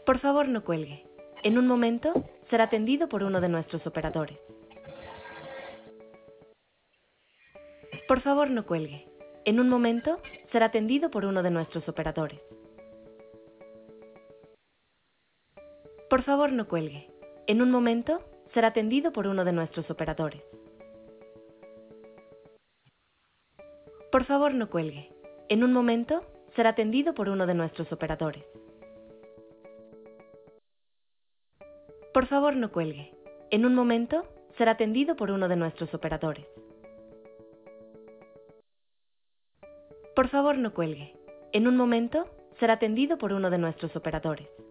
Por favor, no cuelgue. En un momento, será atendido por uno de nuestros operadores. Por favor, no cuelgue. En un momento, será atendido por uno de nuestros operadores. Por favor, no cuelgue. En un momento, será atendido por uno de nuestros operadores. Por favor, no cuelgue. En un momento, será atendido por uno de nuestros operadores. Por favor, no cuelgue. En un momento, será atendido por uno de nuestros operadores. Por favor, no cuelgue. En un momento, será atendido por uno de nuestros operadores.